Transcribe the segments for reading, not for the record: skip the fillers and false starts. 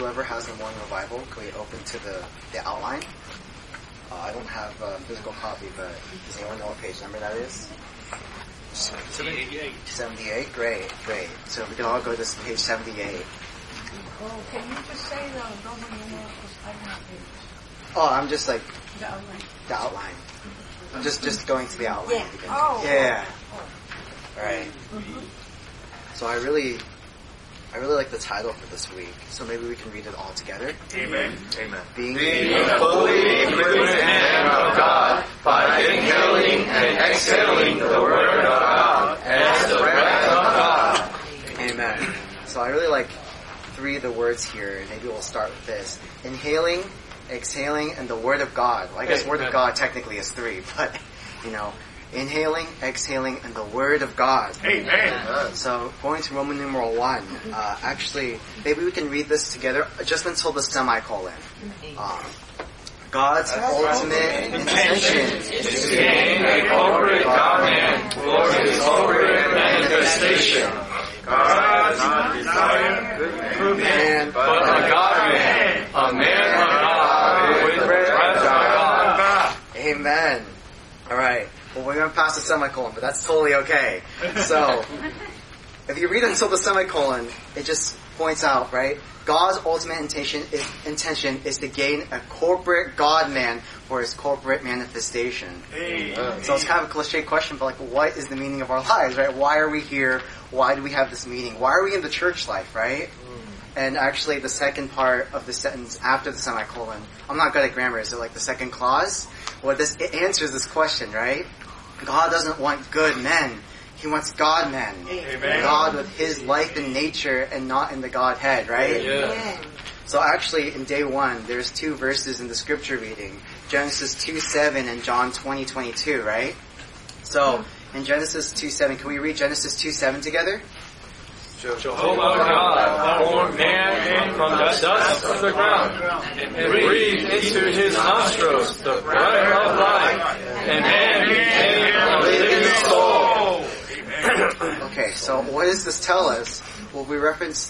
whoever has the morning revival, can we open to the outline? I don't have a physical copy, but does anyone know what page number that is? 78. 78? Great. So we can all go to this page 78. Oh, can you just say the Roman numeral? Because I don't have pages. Oh, I'm just like The outline. the outline. I'm just going to the outline. Yeah. again. Oh. Yeah. Oh. All right. So I really like the title for this week. So maybe we can read it all together. Amen. Being a fully equipped man of God by inhaling and exhaling the Word of God as the breath of God. Amen. So I really like three of the words here. Maybe we'll start with this. Inhaling, exhaling, and the Word of God. Well, I guess Word of God technically is three, but, inhaling, exhaling, and the Word of God. Amen. So going to Roman numeral 1, actually, maybe we can read this together just until the semicolon. God's ultimate intention is to gain a corporate God-man for His corporate manifestation. God's desire, good man, but a God-man, a man of God with the breath of God. Amen. All right. Well, we're going to pass the semicolon, but that's totally okay. So, if you read until the semicolon, it just points out, right? God's ultimate intention is to gain a corporate God-man for His corporate manifestation. So it's kind of a cliche question, but what is the meaning of our lives, right? Why are we here? Why do we have this meaning? Why are we in the church life, right? And actually, the second part of the sentence after the semicolon, I'm not good at grammar, is it like the second clause? Well, it answers this question, right? God doesn't want good men. He wants God-men. Amen. God with His life and nature and not in the Godhead, right? Yeah. So actually, in day 1, there's 2 verses in the scripture reading. Genesis 2:7 and John 20:22, right? So, in Genesis 2:7, can we read Genesis 2:7 together? Jehovah God formed man from the dust of the ground and breathed into his nostrils the breath of life, and man became a living soul. Okay, so what does this tell us? Well, we reference,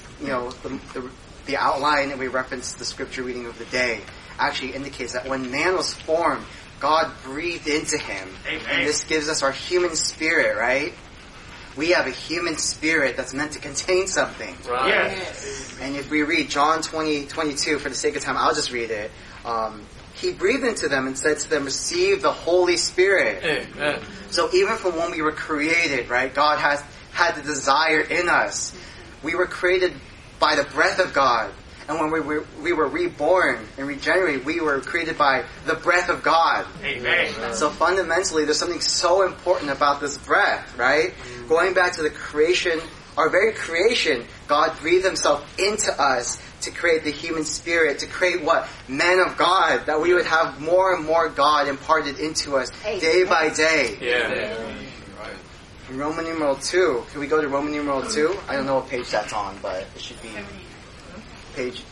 the outline, and we reference the scripture reading of the day. Actually indicates that when man was formed, God breathed into him. Amen. And this gives us our human spirit, right? We have a human spirit that's meant to contain something. Right. Yes. And if we read John 20:22, for the sake of time, I'll just read it. He breathed into them and said to them, receive the Holy Spirit. Amen. So even from when we were created, right, God has had the desire in us. We were created by the breath of God. And when we were reborn and regenerated, we were created by the breath of God. Amen. So fundamentally, there's something so important about this breath, right? Going back to the creation, our very creation, God breathed Himself into us to create the human spirit, to create what? Men of God, that we would have more and more God imparted into us day by day. Yeah. Roman numeral 2. Can we go to Roman numeral 2? I don't know what page that's on, but it should be page...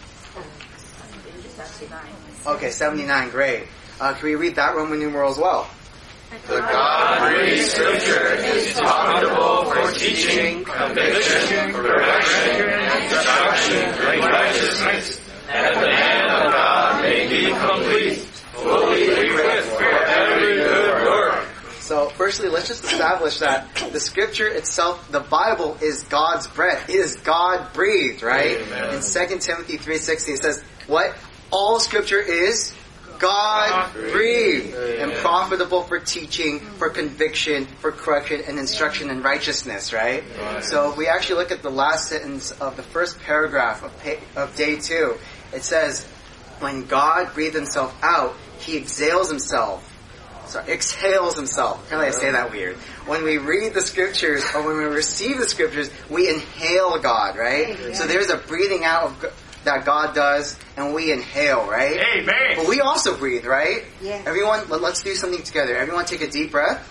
Okay, 79, great. Can we read that Roman numeral as well? The God-breathed Scripture is profitable for teaching, conviction, correction, instruction in righteousness, that the man of God may be complete, fully equipped for every good work. So, firstly, let's just establish that the Scripture itself, the Bible, is God's breath. It is God-breathed, right? Amen. In 2 Timothy 3:16, it says, what? All Scripture is God-breathed and profitable for teaching, for conviction, for correction, and instruction in righteousness, right? So if we actually look at the last sentence of the first paragraph of day 2, it says, when God breathed Himself out, He exhales Himself. Exhales Himself. Apparently I say that weird. When we read the Scriptures, or when we receive the Scriptures, we inhale God, right? So there's a breathing out of that God does, and we inhale, right? Amen. But we also breathe, right? Yeah. Everyone, let's do something together. Everyone take a deep breath.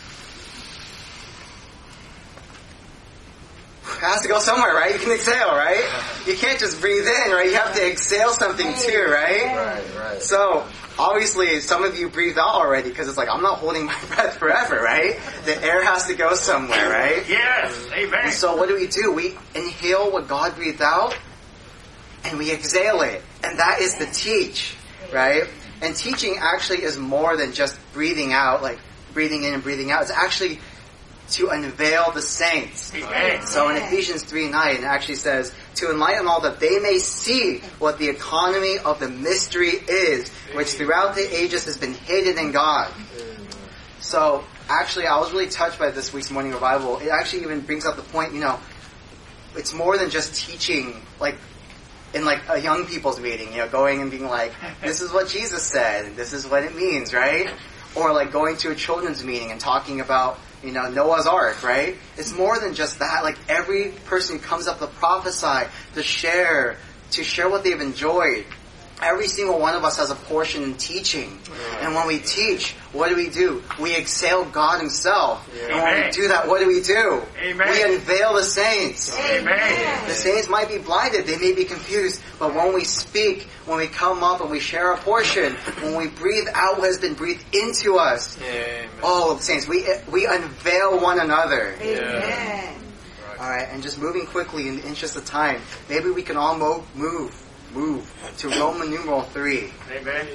It has to go somewhere, right? You can exhale, right? You can't just breathe in, right? You have to exhale something too, right? Right. So, obviously, some of you breathed out already because it's like, I'm not holding my breath forever, right? The air has to go somewhere, right? Yes. Amen. And so what do? We inhale what God breathed out, and we exhale it. And that is the teach, right? And teaching actually is more than just breathing out, like breathing in and breathing out. It's actually to unveil the saints. Amen. So in Ephesians 3:9, it actually says, to enlighten all that they may see what the economy of the mystery is, which throughout the ages has been hidden in God. So actually, I was really touched by this week's morning revival. It actually even brings up the point, it's more than just teaching, like, in like a young people's meeting, going and being like, this is what Jesus said, and this is what it means, right? Or like going to a children's meeting and talking about, Noah's Ark, right? It's more than just that. Like every person who comes up to prophesy, to share what they've enjoyed. Every single one of us has a portion in teaching. And when we teach, what do? We exhale God Himself. Yeah. And when we do that, what do? Amen. We unveil the saints. Amen. The saints might be blinded, they may be confused, but when we speak, when we come up and we share a portion, when we breathe out what has been breathed into us, the saints, we unveil one another. Amen. Alright, and just moving quickly in the interest of time, maybe we can all move to Roman numeral 3. Amen.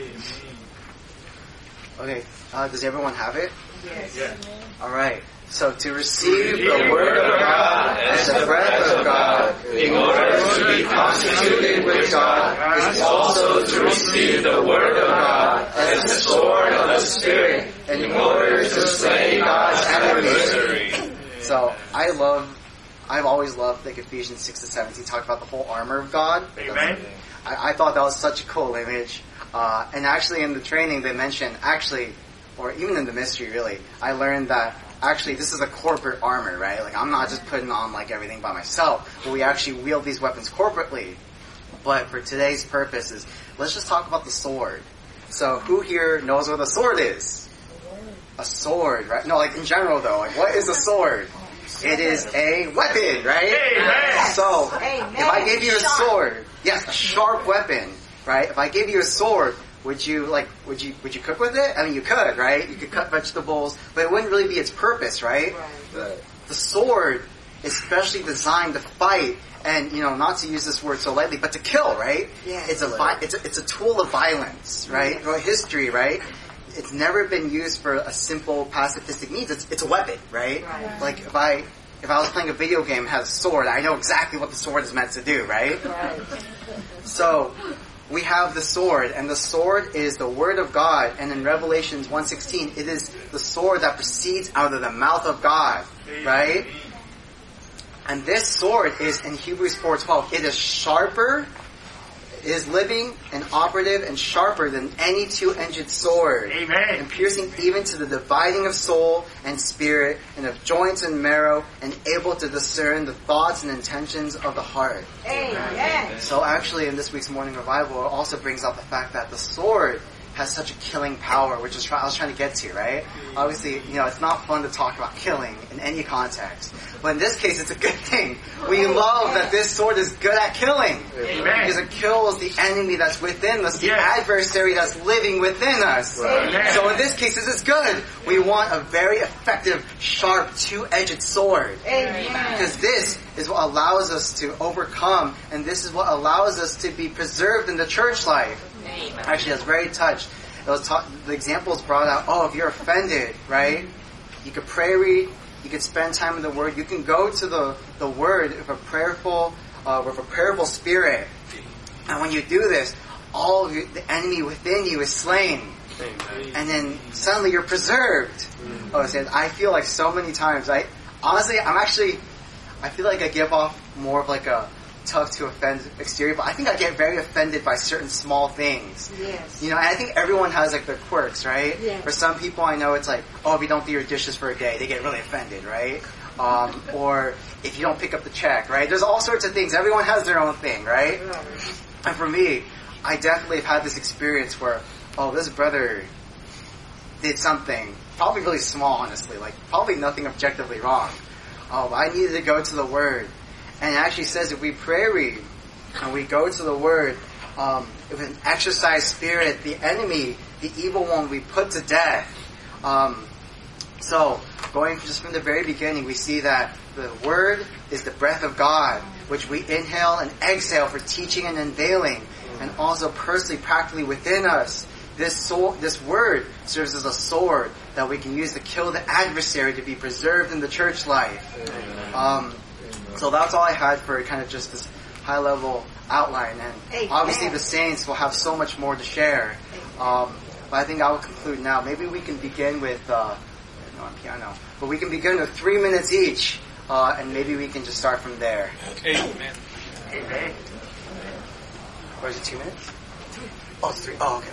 Okay, does everyone have it? Yes. Yeah. Alright, so to receive the Word of God as the breath of God, in order to be constituted with God, is also to receive the Word of God as the sword of the Spirit, in order to slay God's enemies. So I've always loved like Ephesians 6-17 talk about the whole armor of God. Amen. I thought that was such a cool image. And actually in the training they mentioned, or even in the mystery really, I learned that actually this is a corporate armor, right? Like I'm not just putting on like everything by myself, but we actually wield these weapons corporately. But for today's purposes, let's just talk about the sword. So who here knows what a sword is? A sword, right? No, like in general though, like what is a sword? It is a weapon, right? Amen. So, Amen. if I gave you a sword, yes, a sharp weapon, right? If I gave you a sword, would you cook with it? I mean, you could, right? You could cut vegetables, but it wouldn't really be its purpose, right? The sword is specially designed to fight, and not to use this word so lightly, but to kill, right? Yes. It's a tool of violence, right? Throughout history, right? It's never been used for a simple pacifistic means. It's a weapon, right? Like if I was playing a video game and had a sword, I know exactly what the sword is meant to do, right? So we have the sword, and the sword is the Word of God, and in Revelations 1:16, it is the sword that proceeds out of the mouth of God, right? And this sword is in Hebrews 4:12. It is sharper. It is living and operative and sharper than any two-edged sword. Amen. And piercing even to the dividing of soul and spirit and of joints and marrow, and able to discern the thoughts and intentions of the heart. Amen. So actually in this week's morning revival, it also brings out the fact that the sword has such a killing power, which is I was trying to get to, right? Obviously, it's not fun to talk about killing in any context. But in this case, it's a good thing. We love that this sword is good at killing. Amen. Because it kills the enemy that's within us, the Yes. adversary that's living within us. Amen. So in this case, this is good. We want a very effective, sharp, two-edged sword. Amen. Because this is what allows us to overcome, and this is what allows us to be preserved in the church life. Actually, I was very touched. The example is brought out, if you're offended, right? You could pray read, you could spend time in the Word, you can go to the Word with a prayerful spirit. And when you do this, all of the enemy within you is slain. And then suddenly you're preserved. I feel like so many times, I feel like I give off more of like a tough to offend exterior, but I think I get very offended by certain small things. Yes. And I think everyone has like their quirks, right? Yes. For some people I know it's like, if you don't do your dishes for a day, they get really offended, right? Or if you don't pick up the check, right? There's all sorts of things. Everyone has their own thing, right? And for me, I definitely have had this experience where, this brother did something, probably really small, honestly, like probably nothing objectively wrong. I needed to go to the Word. And it actually says if we pray read and we go to the Word, with an exercised spirit, the enemy, the evil one, we put to death. So, going just from the very beginning, we see that the Word is the breath of God, which we inhale and exhale for teaching and unveiling, and also personally, practically within us. This Word serves as a sword that we can use to kill the adversary, to be preserved in the church life. So that's all I had for kind of just this high-level outline. And obviously the saints will have so much more to share. But I think I will conclude now. Maybe we can begin with... on piano. But we can begin with 3 minutes each, and maybe we can just start from there. Amen. Amen. Or is it 2 minutes? Oh, it's 3. Oh, okay.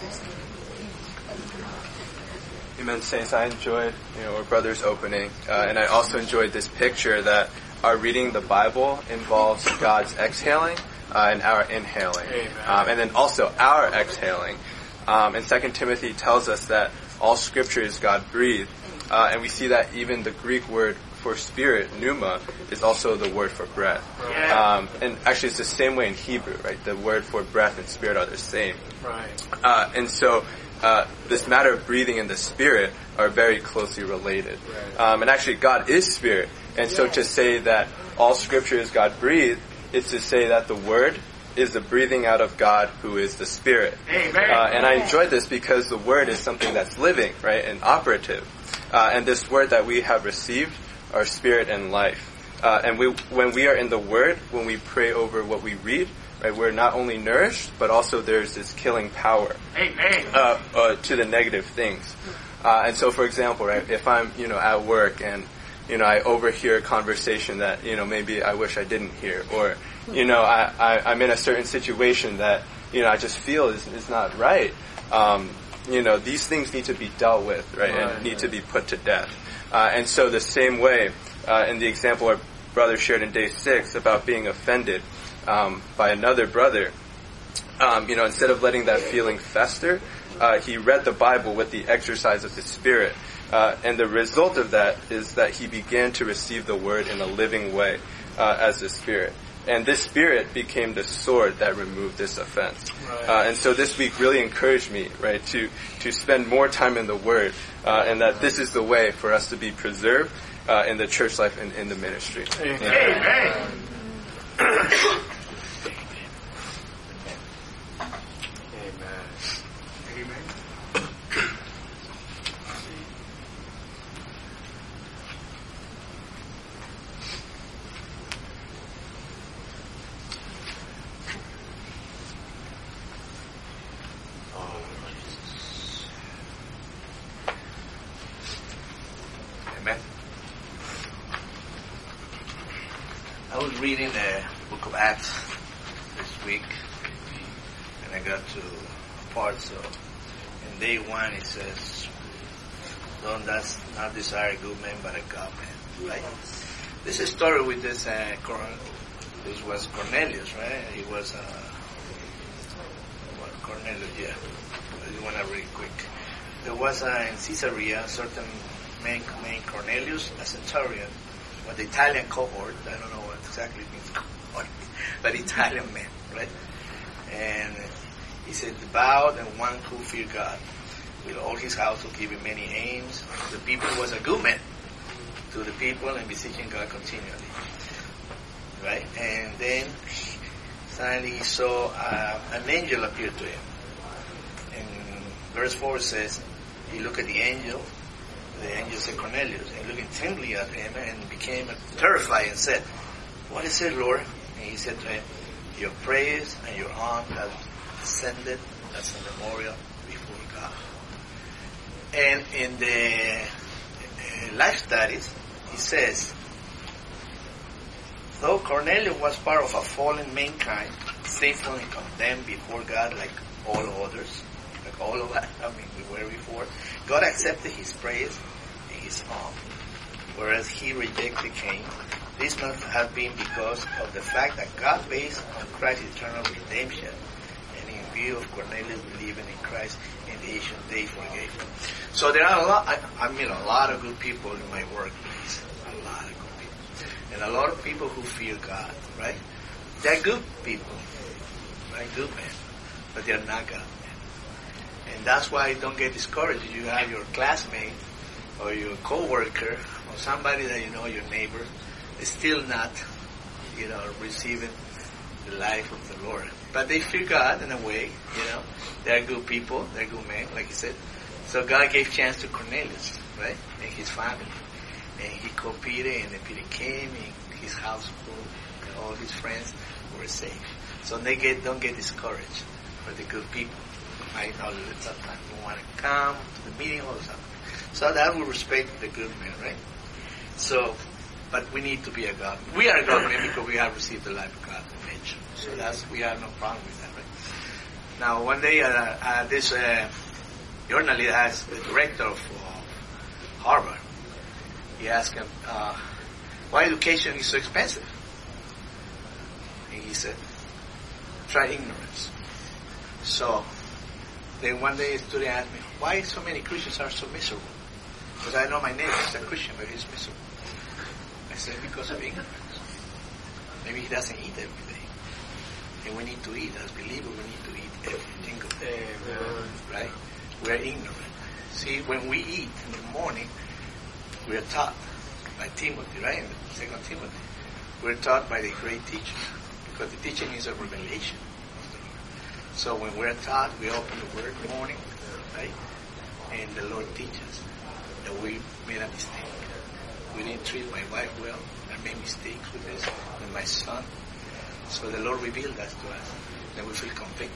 Amen, saints. I enjoyed, our brother's opening, and I also enjoyed this picture that our reading the Bible involves God's exhaling and our inhaling, and then also our exhaling. And 2 Timothy tells us that all Scripture is God-breathed. And we see that even the Greek word for spirit, pneuma, is also the word for breath. And actually it's the same way in Hebrew, right? The word for breath and spirit are the same. Right. And so this matter of breathing and the spirit are very closely related. And actually God is spirit. And so to say that all Scripture is God-breathed, it's to say that the word is the breathing out of God who is the Spirit. And I enjoyed this because the word is something that's living, right, and operative. And this word that we have received are spirit and life. And when we are in the Word, when we pray over what we read, right, we're not only nourished, but also there's this killing power to the negative things. And so, for example, right, if I'm, at work and, I overhear a conversation that, maybe I wish I didn't hear, or, I'm in a certain situation that, I just feel is not right. These things need to be dealt with, right, and need to be put to death. And so the same way, in the example our brother shared in day 6 about being offended by another brother, instead of letting that feeling fester, he read the Bible with the exercise of the Spirit. And the result of that is that he began to receive the Word in a living way as the Spirit. And this Spirit became the sword that removed this offense. And so this week really encouraged me, right, to spend more time in the Word, and that this is the way for us to be preserved in the church life and in the ministry. Amen. Amen. I was reading the book of Acts this week, and I got to a part, so in day 1 it says, "Don't that's not desire good men, but a God man." Right? This is a story with this this was Cornelius, right? He was Cornelius, yeah. I just want to read quick. There was in Caesarea a certain man named Cornelius, a centurion, but the Italian cohort, I don't know what exactly means cohort, but Italian man, right? And he said, devout and one who feared God. With all his household giving many alms. The people was a good man to the people and beseeching God continually. Right? And then suddenly he saw an angel appear to him. And verse 4 says, he looked at the angel said, Cornelius, and looked intently at him and became terrified and said, "What is it, Lord?" And he said to him, "Your praise and your alms have descended as a memorial before God." And in the life studies, he says, though Cornelius was part of a fallen mankind, sinful and condemned before God like all others, like all of us, we were before, God accepted his praise and his alms, whereas he rejected Cain. This must have been because of the fact that God based on Christ's eternal redemption, and in view of Cornelius believing in Christ in the ancient day forgave him. So there are a lot of good people in my workplace. A lot of good people. And a lot of people who fear God, right? They're good people, right? Good men. But they're not God men. And that's why don't get discouraged. You have your classmate or your coworker, or somebody that you know, your neighbor, is still not, receiving the life of the Lord. But they fear God in a way, They're good people, they're good men, like he said. So God gave chance to Cornelius, right? And his family. And he called Peter, and then Peter came, and his household, and all his friends were saved. So don't get discouraged for the good people. Might not sometimes don't want to come to the meeting or something. So that will respect the good men, right? So, but we need to be a God. We are a God man because we have received the life of God in nature. So we have no problem with that, right? Now, one day, this journalist, the director of Harvard, he asked him, why education is so expensive? And he said, try ignorance. So, then one day a student asked me, why so many Christians are so miserable? Because I know my neighbor is a Christian, but he's miserable. I said, because of ignorance. Maybe he doesn't eat every day. And we need to eat. As believers, we need to eat every single day. Right? We are ignorant. See, when we eat in the morning, we are taught by Timothy, right? In the 2 Timothy. We're taught by the great teacher. Because the teaching is a revelation of the Lord. So when we're taught, we open the Word in the morning, right? And the Lord teaches that we made a mistake. We didn't treat my wife well. I made mistakes with this, with my son. So the Lord revealed that to us. Then we feel convicted.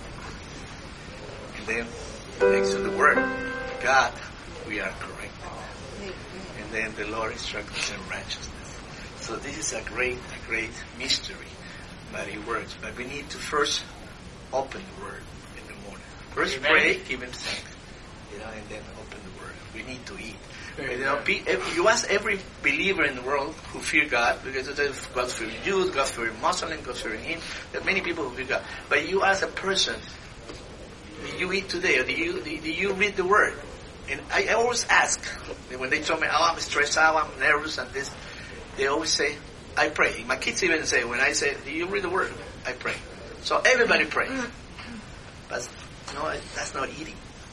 And then, next to the Word, God, we are corrected. And then the Lord instructs us in righteousness. So this is a great mystery. But it works. But we need to first open the Word in the morning. First pray, give Him thanks. And then open the Word. We need to eat. You ask every believer in the world who fear God, because God's fearing Jews, God's fearing Muslims, God's fearing Him. There are many people who fear God. But you ask a person, did you eat today, or do you read the Word? And I always ask, when they tell me, I'm stressed out, I'm nervous, and this, they always say, I pray. My kids even say, when I say, do you read the Word? I pray. So everybody pray. But no, that's not eating.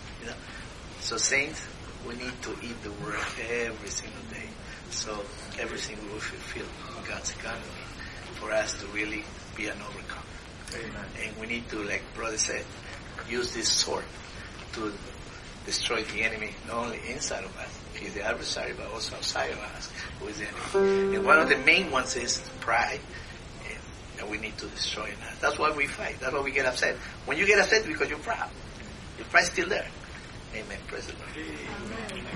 So saints, we need to eat the Word every single day. So everything will fulfill God's economy for us to really be an overcomer. Amen. And we need to, like Brother said, use this sword to destroy the enemy, not only inside of us, he's the adversary, but also outside of us, who is the enemy. And one of the main ones is pride, and we need to destroy that. That's why we fight. That's why we get upset. When you get upset, it's because you're proud. Your pride's still there. Amen. Praise the Lord. Amen.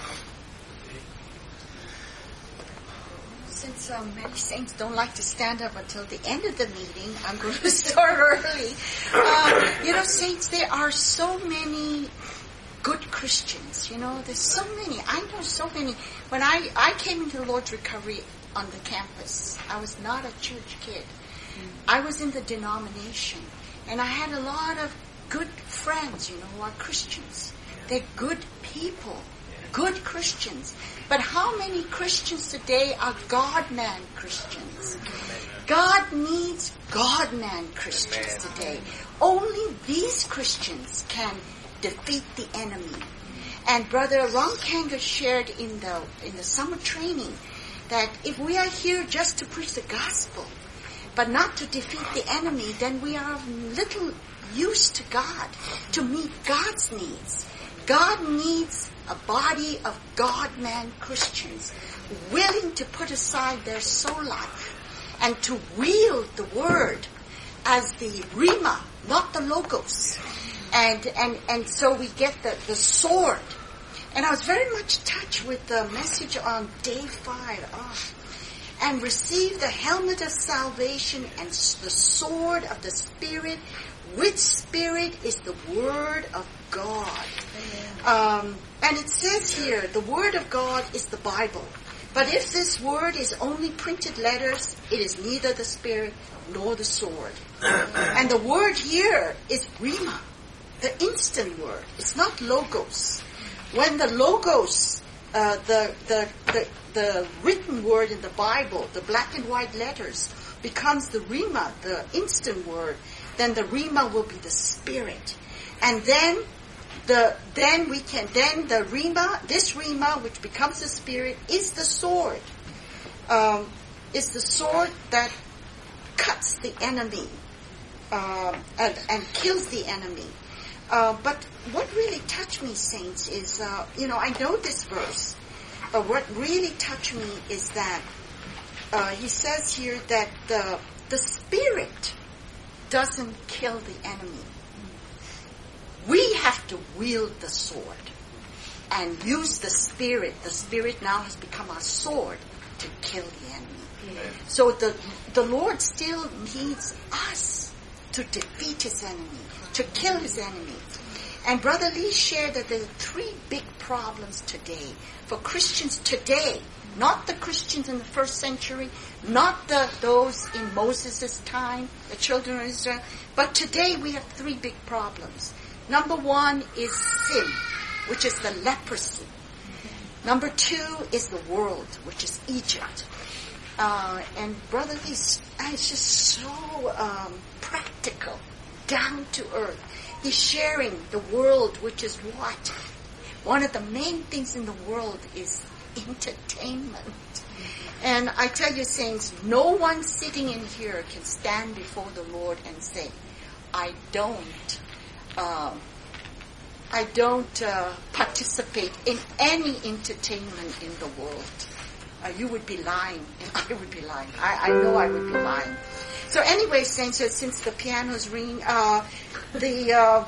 Since many saints don't like to stand up until the end of the meeting, I'm going to start early. Saints, there are so many good Christians. There's so many. I know so many. When I came into the Lord's Recovery on the campus, I was not a church kid. I was in the denomination. And I had a lot of good friends, who are Christians. They're good people, good Christians. But how many Christians today are God-man Christians? God needs God-man Christians today. Only these Christians can defeat the enemy. And Brother Ron Kanga shared in the summer training that if we are here just to preach the gospel, but not to defeat the enemy, then we are of little use to God, to meet God's needs. God needs a body of God-man Christians willing to put aside their soul life and to wield the Word as the Rhema, not the Logos. And so we get the sword. And I was very much touched with the message on day 5. And receive the helmet of salvation and the sword of the Spirit, which Spirit is the Word of God. And it says here, the Word of God is the Bible. But if this Word is only printed letters, it is neither the Spirit nor the sword. And the word here is Rhema, the instant word. It's not Logos. When the Logos, the written word in the Bible, the black and white letters, becomes the Rhema, the instant word, then the Rhema will be the Spirit. And then then the rhema, this rhema, which becomes the spirit, is the sword. Is the sword that cuts the enemy and kills the enemy. But what really touched me, saints, is I know this verse, but what really touched me is that he says here that the spirit doesn't kill the enemy. We have to wield the sword and use the spirit. The spirit now has become our sword to kill the enemy. Amen. So the Lord still needs us to defeat his enemy, to kill his enemy. And Brother Lee shared that there are 3 big problems today for Christians today. Not the Christians in the first century, not those in Moses' time, the children of Israel, but today we have 3 big problems. Number 1 is sin, which is the leprosy. Number 2 is the world, which is Egypt. And Brother Lee is just so practical, down to earth. He's sharing the world, which is what? One of the main things in the world is entertainment. And I tell you, saints, no one sitting in here can stand before the Lord and say, I don't participate in any entertainment in the world. You would be lying, and I would be lying. I know I would be lying. So anyway, saints, since the piano's ringing, the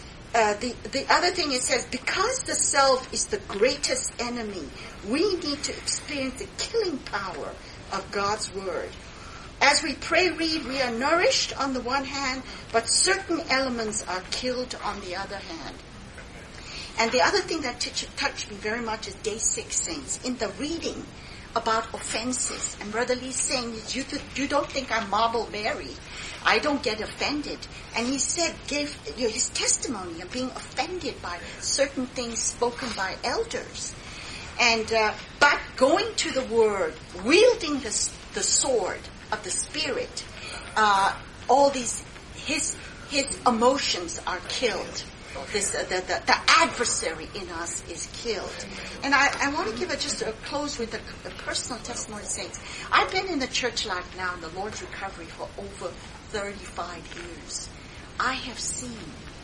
other thing it says, because the self is the greatest enemy, we need to experience the killing power of God's word. As we read, we are nourished on the one hand, but certain elements are killed on the other hand. And the other thing that touched me very much is day 6, saints, in the reading about offenses. And Brother Lee's saying, you don't think I'm Marble Mary. I don't get offended. And he said, gave his testimony of being offended by certain things spoken by elders. And but going to the Word, wielding the sword of the Spirit, all these his emotions are killed. The adversary in us is killed. And I want to give just a close with a personal testimony, saints. I've been in the church life now in the Lord's recovery for over 35 years. I have seen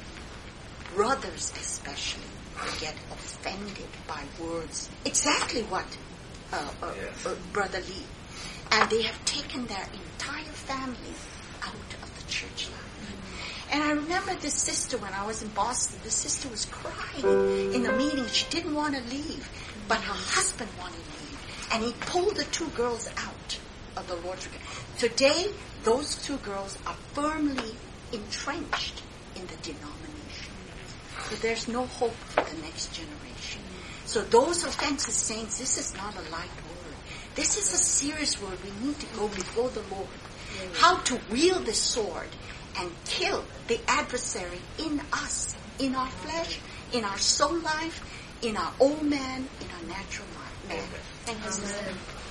brothers especially get offended by words. Exactly what Brother Lee. And they have taken their entire family out of the church life. And I remember this sister when I was in Boston. The sister was crying in the meeting. She didn't want to leave, but her husband wanted to leave. And he pulled the 2 girls out of the Lord's recovery. Today, those 2 girls are firmly entrenched in the denomination. But there's no hope for the next generation. So those offenses, saints, this is not a light word. This is a serious word. We need to go before the Lord. How to wield the sword and kill the adversary in us, in our flesh, in our soul life, in our old man, in our natural man. Thank you, sister.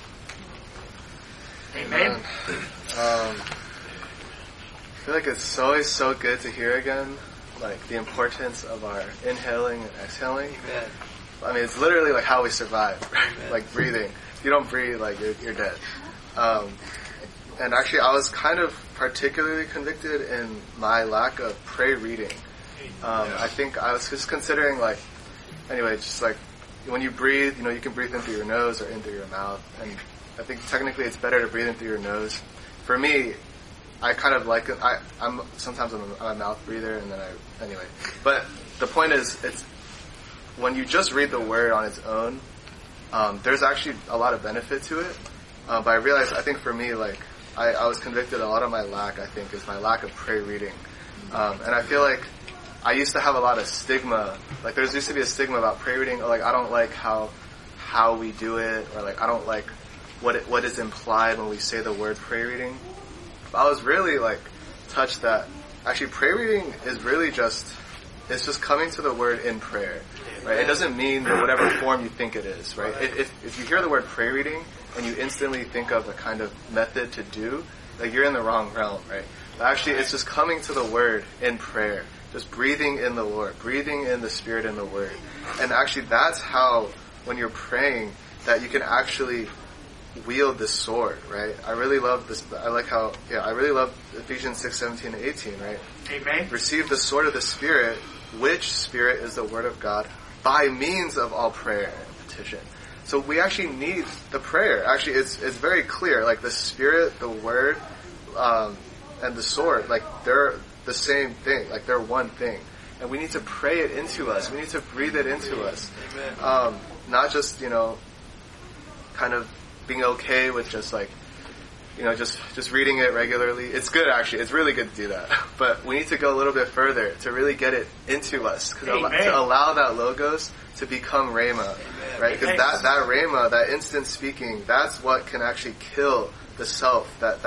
Amen. I feel like it's always so good to hear again, like the importance of our inhaling and exhaling. Amen. I mean, it's literally like how we survive, right? Like breathing. If you don't breathe, like you're dead. And actually, I was kind of particularly convicted in my lack of prayer reading. I think I was just considering, like, anyway, just like when you breathe, you can breathe in through your nose or in through your mouth. And I think technically it's better to breathe in through your nose. For me, I kind of like it. I'm a mouth breather, and then anyway. But the point is, it's when you just read the word on its own, there's actually a lot of benefit to it. But I realized, I think for me, like, I was convicted, a lot of my lack, I think, is my lack of prayer reading. And I feel like I used to have a lot of stigma. Like, there used to be a stigma about prayer reading, or like, I don't like how we do it, or like, I don't like what is implied when we say the word prayer reading. But I was really, like, touched that actually prayer reading is really it's just coming to the word in prayer, right? It doesn't mean whatever form you think it is, right? If you hear the word prayer reading and you instantly think of a kind of method to do, like, you're in the wrong realm, right? But actually, it's just coming to the word in prayer just breathing in the Lord, breathing in the Spirit and the Word. And actually that's how, when you're praying, that you can actually wield the sword, right? I really love this. I really love Ephesians 6:17 and 18, right? Amen. Receive the sword of the Spirit, which Spirit is the Word of God, by means of all prayer and petition. So we actually need the prayer. Actually, it's very clear. Like the Spirit, the Word, and the sword, like they're the same thing. Like they're one thing. And we need to pray it into us. We need to breathe it into us. Not just, kind of being okay with just like, just reading it regularly. It's good, actually. It's really good to do that. But we need to go a little bit further to really get it into us. To allow that logos to become Rhema. Right? Because that Rhema, that instant speaking, that's what can actually kill the self, that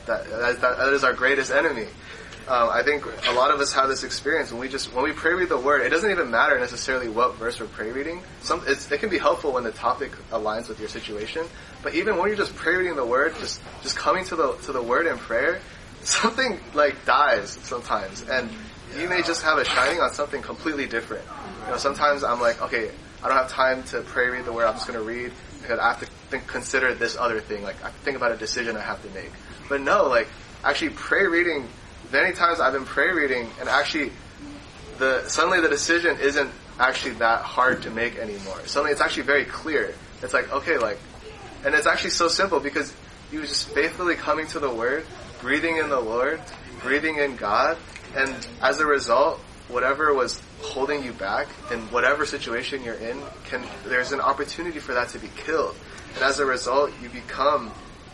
is our greatest enemy. I think a lot of us have this experience when we pray read the Word, it doesn't even matter necessarily what verse we're pray reading. It can be helpful when the topic aligns with your situation, but even when you're just pray reading the Word, just coming to the Word in prayer, something like dies sometimes, and you may just have a shining on something completely different. Sometimes I'm like, okay, I don't have time to pray read the Word, I'm just going to read because I have to consider this other thing, like I have to think about a decision I have to make. But no, like actually pray reading. Many times I've been prayer reading, and actually, suddenly the decision isn't actually that hard to make anymore. Suddenly it's actually very clear. It's like, okay, and it's actually so simple because you just faithfully coming to the Word, breathing in the Lord, breathing in God, and as a result, whatever was holding you back in whatever situation you're in, there's an opportunity for that to be killed. And as a result, you become,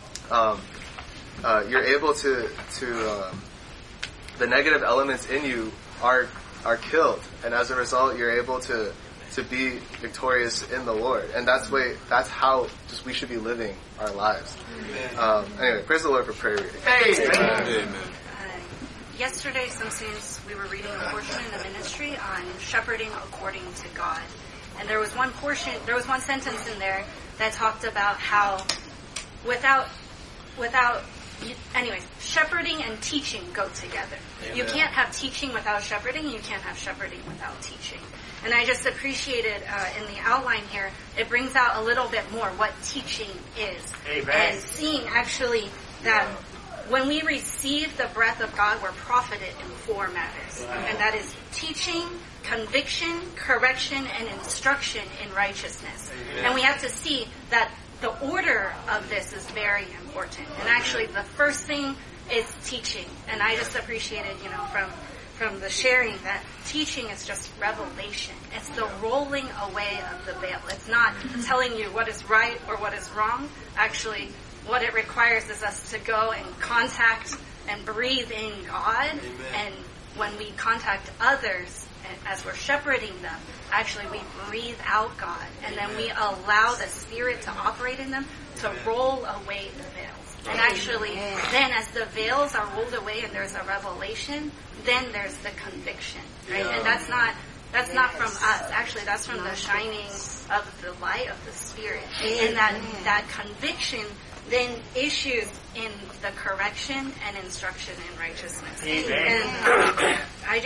you're able to the negative elements in you are killed, and as a result, you're able to be victorious in the Lord, and that's how just we should be living our lives. Anyway, praise the Lord for prayer reading. Amen. Yesterday, some students, we were reading a portion in the ministry on shepherding according to God, and there was one sentence in there that talked about how anyways, shepherding and teaching go together. Amen. You can't have teaching without shepherding. You can't have shepherding without teaching. And I just appreciated in the outline here, it brings out a little bit more what teaching is. Amen. And seeing actually that when we receive the breath of God, we're profited in 4 matters. Wow. And that is teaching, conviction, correction, and instruction in righteousness. Amen. And we have to see that the order of this is very important. And actually, the first thing is teaching. And I just appreciated, from the sharing that teaching is just revelation. It's the rolling away of the veil. It's not telling you what is right or what is wrong. Actually, what it requires is us to go and contact and breathe in God. Amen. And when we contact others, as we're shepherding them, actually we breathe out God, and then we allow the Spirit to operate in them to roll away the veils. And actually, then as the veils are rolled away and there's a revelation, then there's the conviction, right? Yeah. And that's not from us. Actually, that's from the shining of the light of the Spirit. And that conviction then issues in the correction and instruction in righteousness. Amen. And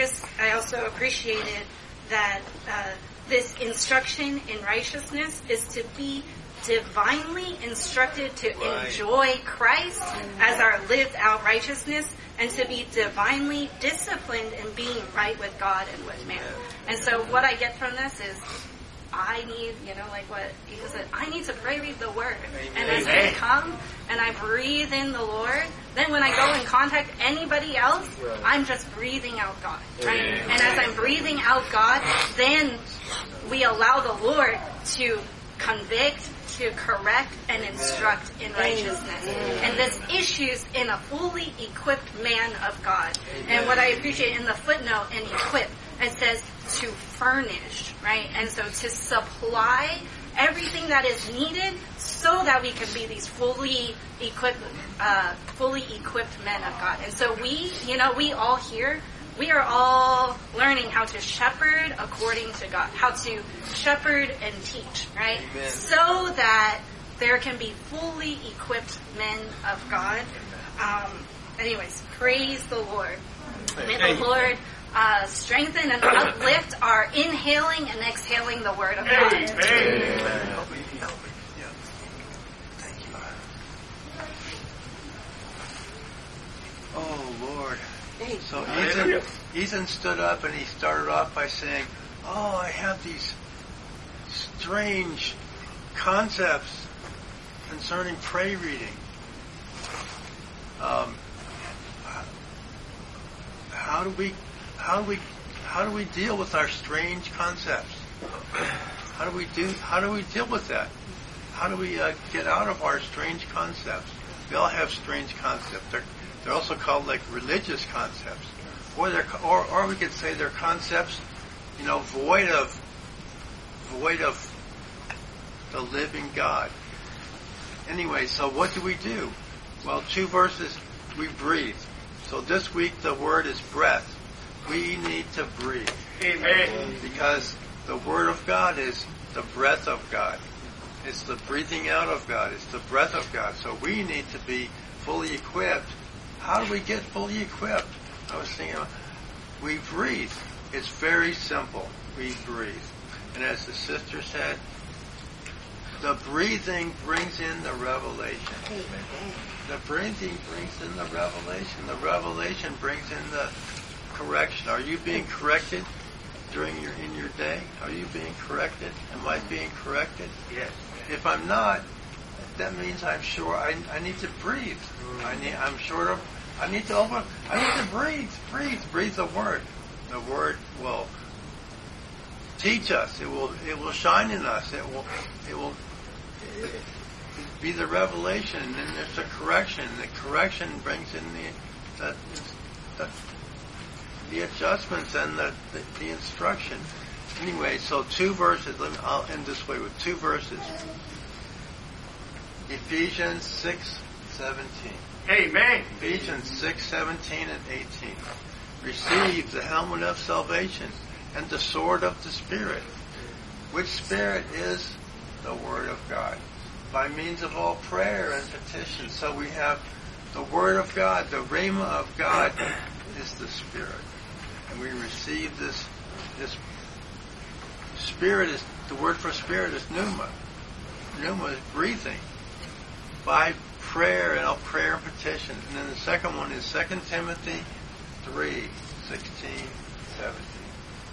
I also appreciated that this instruction in righteousness is to be divinely instructed to enjoy Christ as our lived out righteousness, and to be divinely disciplined in being right with God and with man. And so what I get from this is, I need, like what he said, I need to pray read the Word. And as I come and I breathe in the Lord, then when I go and contact anybody else, I'm just breathing out God, right? And as I'm breathing out God, then we allow the Lord to convict, to correct, and instruct in righteousness. And this issues in a fully equipped man of God. And what I appreciate in the footnote in equip, it says to furnish, right? And so to supply everything that is needed so that we can be these fully equipped men of God. And so we all here, we are all learning how to shepherd according to God, how to shepherd and teach, right? Amen. So that there can be fully equipped men of God. Anyways, praise the Lord. May the Lord strengthen and uplift our inhaling and exhaling the Word of God. Oh, Lord. So Ethan stood up and he started off by saying, I have these strange concepts concerning prayer reading. How do we deal with our strange concepts? How do we deal with that? How do we get out of our strange concepts? We all have strange concepts. They're also called like religious concepts, or we could say they're concepts, void of the living God. Anyway, so what do we do? Well, 2 verses, we breathe. So this week the word is breath. We need to breathe. Amen. Because the Word of God is the breath of God. It's the breathing out of God. It's the breath of God. So we need to be fully equipped. How do we get fully equipped? I was thinking, we breathe. It's very simple. We breathe. And as the sister said, the breathing brings in the revelation. The breathing brings in the revelation. The revelation brings in the correction. Are you being corrected in your day? Are you being corrected? Am I being corrected? Yes. If I'm not, that means I'm sure I need to breathe. I need to breathe the word. The word will teach us. It will shine in us. It will be the revelation, and then there's the correction. The correction brings in the adjustments and the instruction. Anyway, so 2 verses. I'll end this way with 2 verses. Ephesians 6:17. Amen. Ephesians 6:17 and 18. Receive the helmet of salvation and the sword of the Spirit, which Spirit is the Word of God, by means of all prayer and petition. So we have the Word of God, the Rhema of God is the Spirit. And we receive this Spirit is, the word for Spirit is pneuma. Pneuma is breathing. By prayer and prayer and petition. And then the second one is 2 Timothy 3:16, 17.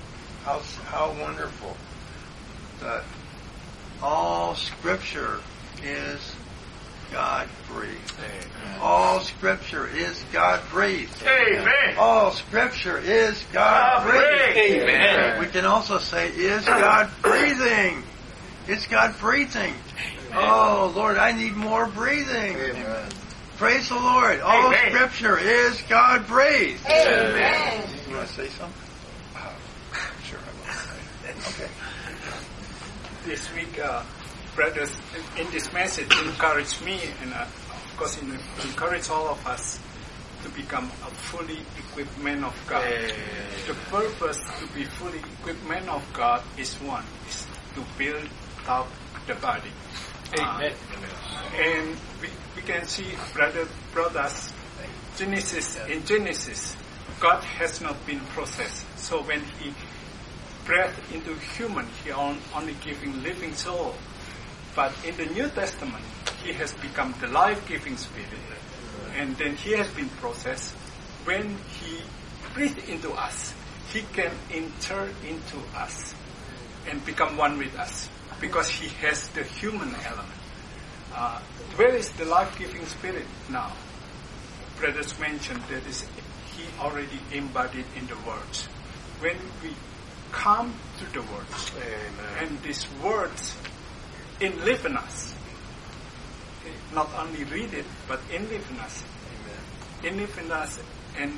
How wonderful that all Scripture is God-breathed. All Scripture is God-breathed. Amen. All Scripture is God-breathed. Amen. We can also say, is God breathing? It's God breathing. Oh, Lord, I need more breathing. Amen. Praise the Lord. All Amen. Scripture is God-breathed. Amen. You want to say something? Sure, I will. Okay. This week, brothers, in this message, encourage me and, of course, encourage all of us to become a fully equipped man of God. The purpose to be fully equipped man of God is to build up the body. Amen. And we can see, brothers, in Genesis, God has not been processed. So when He breathed into human, He only giving living soul. But in the New Testament, He has become the life-giving Spirit. And then He has been processed. When He breathed into us, He can enter into us and become one with us, because He has the human element. Where is the life-giving Spirit now? Brothers mentioned that He already embodied in the words. When we come to the words, and these words live in us, not only read it, but live in us. Live in us, and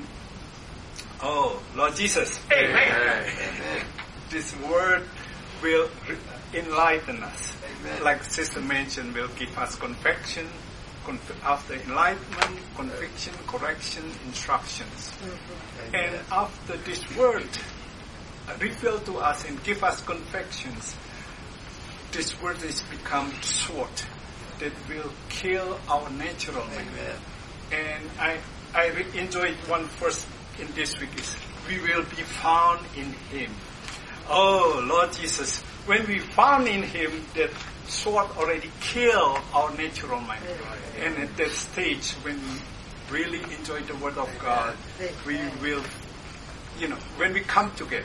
Lord Jesus, Amen. this word will enlighten us. Like Sister mentioned, will give us conviction, after enlightenment, conviction, correction, instructions. And after this word revealed to us and give us convictions, this word is become sword that will kill our natural man. And I enjoyed one verse in this week is we will be found in Him. Oh, Lord Jesus, when we found in Him, that sword already killed our natural mind. And at that stage, when we really enjoy the Word of God, we will, when we come together,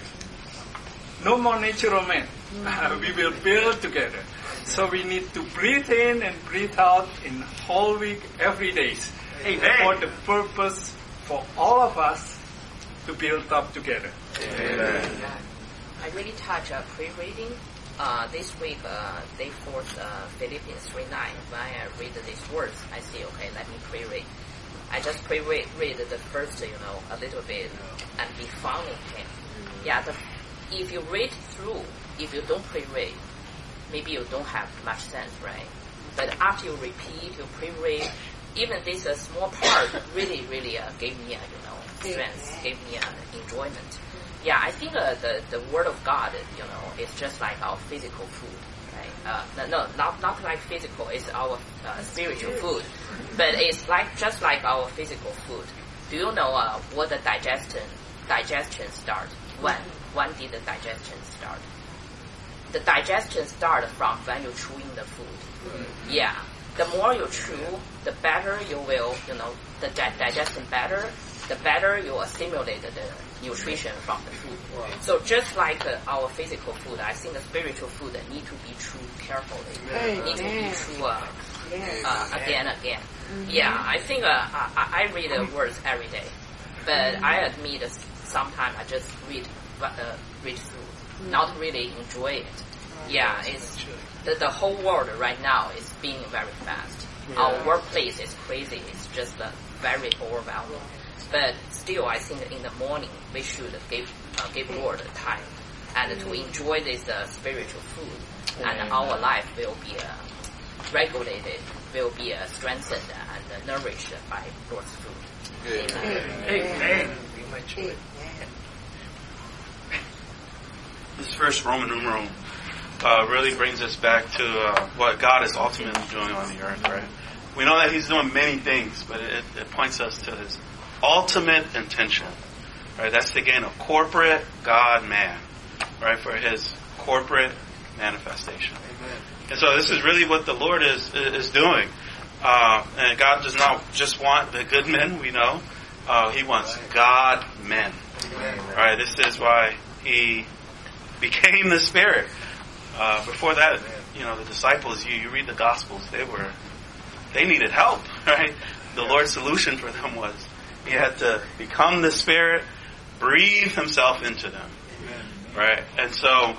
no more natural man. We will build together. So we need to breathe in and breathe out in whole week, every day. For the purpose for all of us to build up together. Amen. I really touch pre-reading. This week, day 4, Philippians 3:9. When I read these words, I say, okay, let me pre-read. I just pre-read the first, a little bit, and be found in Him. Yeah, if you read through, if you don't pre-read, maybe you don't have much sense, right? But after you repeat, you pre-read, even this small part really gave me strength, gave me enjoyment. Yeah, I think the Word of God, is just like our physical food, right? Not like physical. It's our spiritual food, but it's just like our physical food. Do you know what the digestion start? When did the digestion start? The digestion starts from when you chewing the food. Yeah. The more you chew, the better you will, the digestion better, the better you assimilate the nutrition from the food. So just like our physical food, I think the spiritual food need to be chewed carefully. Need to be chewed again and again. Yeah, I think I read the words every day, but I admit sometimes I just read through, not really enjoy it. Yeah, it's the whole world right now is being very fast. Yeah. Our workplace is crazy. It's just very overwhelming. But still, I think in the morning we should give Lord time and to enjoy this spiritual food, and our life will be regulated, will be strengthened and nourished by Lord's food. Amen. This first Roman numeral really brings us back to what God is ultimately doing on the earth, right? We know that He's doing many things, but it points us to His ultimate intention, right? That's the gain of corporate God-man, right? For His corporate manifestation. Amen. And so this is really what the Lord is doing. And God does not just want the good men, we know. He wants God-men. Right? This is why He became the Spirit. Before that, the disciples, you read the Gospels, they needed help, right? The Lord's solution for them was He had to become the Spirit, breathe Himself into them, right? And so,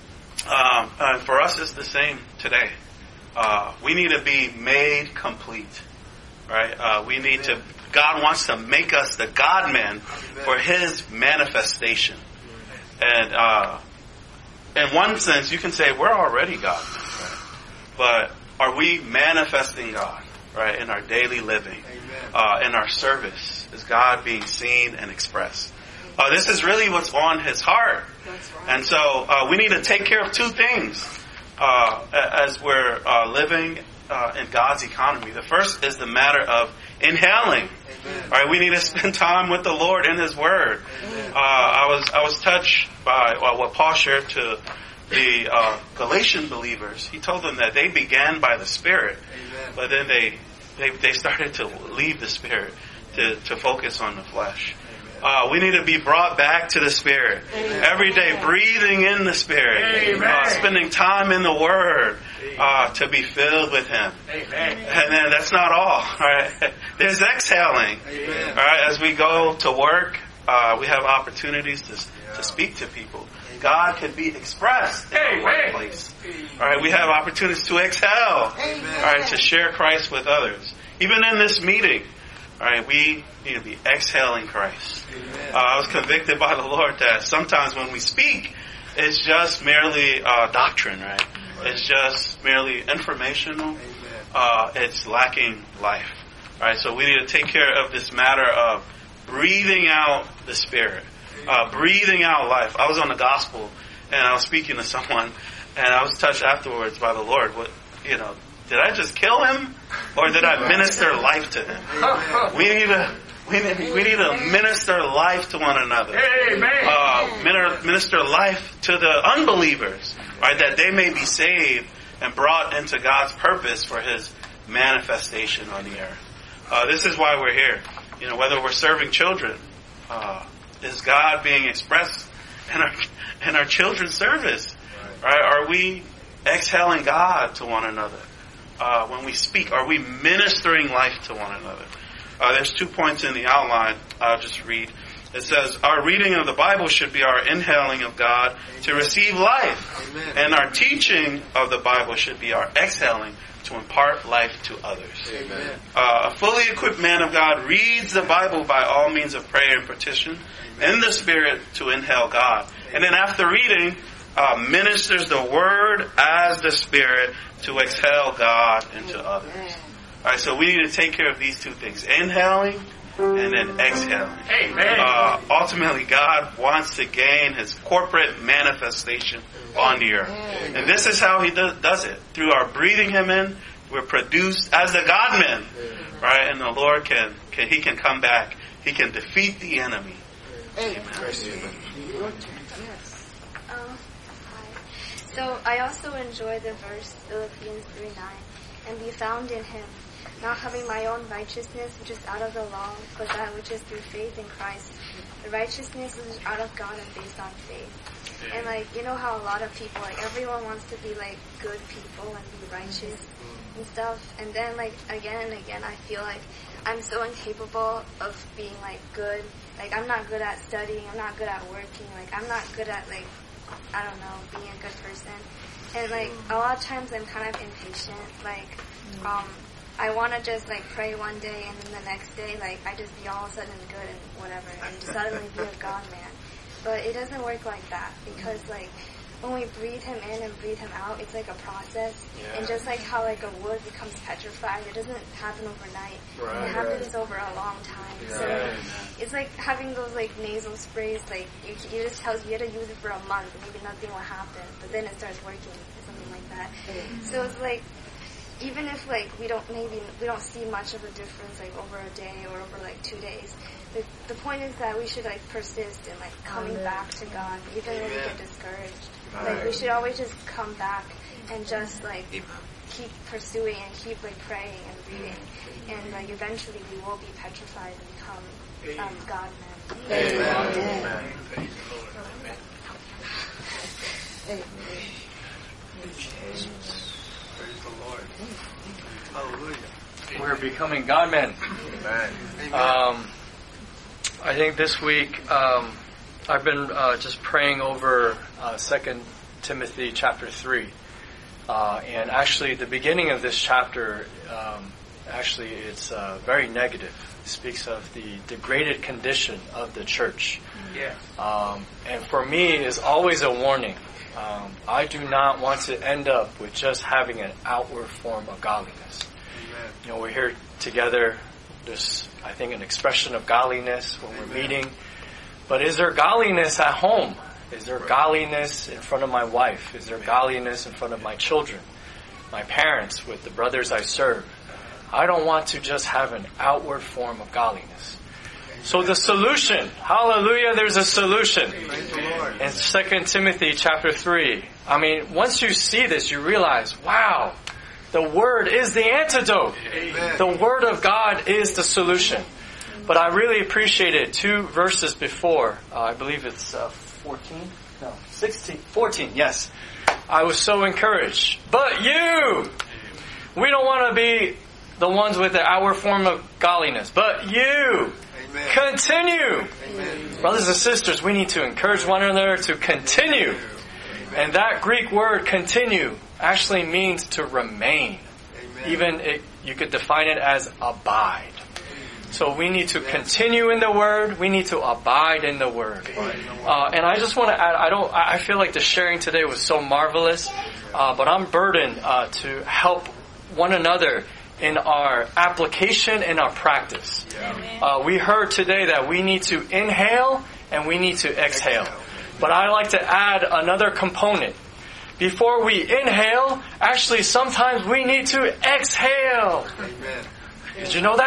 for us, it's the same today. We need to be made complete, right? God wants to make us the God-men for His manifestation. And, in one sense, you can say we're already God, right? But are we manifesting God, right, in our daily living, in our service? Is God being seen and expressed? This is really what's on His heart. And so we need to take care of two things as we're living in God's economy. The first is the matter of inhaling. All right, we need to spend time with the Lord in His Word. I was touched by what Paul shared to the Galatian believers. He told them that they began by the Spirit, but then they started to leave the Spirit to focus on the flesh. We need to be brought back to the Spirit. Every day, breathing in the Spirit. Spending time in the Word to be filled with Him. And then that's not all. Right? There's exhaling. All right? As we go to work, we have opportunities to speak to people. God can be expressed in the workplace. All right? We have opportunities to exhale. All right? To share Christ with others. Even in this meeting. All right, we need to be exhaling Christ. I was convicted by the Lord that sometimes when we speak, it's just merely doctrine, right? It's just merely informational. It's lacking life. All right, so we need to take care of this matter of breathing out the Spirit, breathing out life. I was on the gospel and I was speaking to someone, and I was touched afterwards by the Lord. Did I just kill him, or did I minister life to him? We We need to minister life to one another. Minister life to the unbelievers, right? That they may be saved and brought into God's purpose for His manifestation on the earth. This is why we're here. Whether we're serving children, is God being expressed in our children's service? Right? Are we exhaling God to one another? When we speak, are we ministering life to one another? There's 2 points in the outline. I'll just read. It says, our reading of the Bible should be our inhaling of God to receive life. Amen. And our teaching of the Bible should be our exhaling to impart life to others. Amen. A fully equipped man of God reads the Bible by all means of prayer and petition in the Spirit to inhale God. And then after reading, ministers the Word as the Spirit to exhale God into others. All right, so we need to take care of these 2 things: inhaling and then exhaling. Amen. Ultimately, God wants to gain His corporate manifestation on the earth. And this is how He does it. Through our breathing Him in, we're produced as the God-men. Right? And the Lord can come back. He can defeat the enemy. Amen. So I also enjoy the verse Philippians 3:9, and be found in Him, not having my own righteousness which is out of the law, but that which is through faith in Christ. The righteousness is out of God and based on faith. And how a lot of people, everyone wants to be good people and be righteous and stuff. And then again and again, I feel like I'm so incapable of being good. I'm not good at studying. I'm not good at working. I'm not good at being a good person. And a lot of times I'm kind of impatient. I want to just pray one day and then the next day I just be all of a sudden good and whatever and suddenly be a God man. But it doesn't work like that, because when we breathe Him in and breathe Him out, it's a process. Yeah. And just how a wood becomes petrified, it doesn't happen overnight. Right, it happens over a long time. Yeah. So it's having those nasal sprays. You just tells you have to use it for a month, maybe nothing will happen, but then it starts working or something like that. So it's even if we don't see much of a difference over a day or over 2 days, the point is that we should persist in coming back to God, even when we get discouraged. We should always just come back and just keep pursuing and keep praying and reading, and eventually we will be petrified and become God men. Amen. Amen. Amen. Praise the Lord. Hallelujah. We're becoming God men. Amen. I think this week I've been just praying over 2 Timothy chapter 3. And actually the beginning of this chapter, it's very negative. It speaks of the degraded condition of the church. Yeah. And for me, it's always a warning. I do not want to end up with just having an outward form of godliness. Amen. We're here together. There's, I think, an expression of godliness when we're meeting. But is there godliness at home? Is there godliness in front of my wife? Is there godliness in front of my children, my parents, with the brothers I serve? I don't want to just have an outward form of godliness. So the solution, hallelujah, there's a solution. In 2 Timothy chapter 3, once you see this, you realize, wow, the Word is the antidote. Amen. The Word of God is the solution. But I really appreciated 2 verses before. I believe it's 14, yes. I was so encouraged. But you! We don't want to be the ones with the outward form of godliness. But you! Amen. Continue! Amen. Brothers and sisters, we need to encourage one another to continue. And that Greek word, continue, actually means to remain. Amen. Even you could define it as abide. So we need to continue in the Word. We need to abide in the Word. And I just want to add, I feel like the sharing today was so marvelous, but I'm burdened to help one another in our application and our practice. We heard today that we need to inhale and we need to exhale. But I like to add another component. Before we inhale, actually sometimes we need to exhale. Amen. Did you know that?